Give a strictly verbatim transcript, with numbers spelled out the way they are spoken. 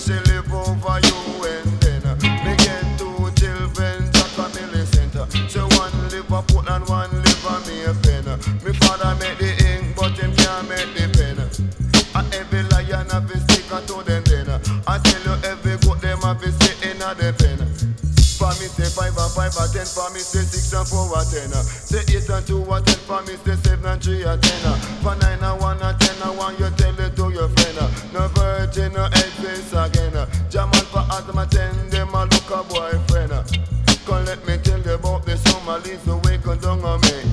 she live over you and then me get two children, Jack and Millicent. She one live a Portland, one live a Maypen. Me father make the ink, but him can't make the pen. A every lion have a stick to them then. I tell you every goat them have a stick in a the pen. For me say five and five and ten, for me say six and four and ten. Say eight and two and ten, for me say seven and three and ten. For nine and one and ten and one, you tell it to your friend. No virgin, no exist again. Jamal for asthma ten, them a look a boyfriend. Come let me tell you about the Somalis who wake down on me.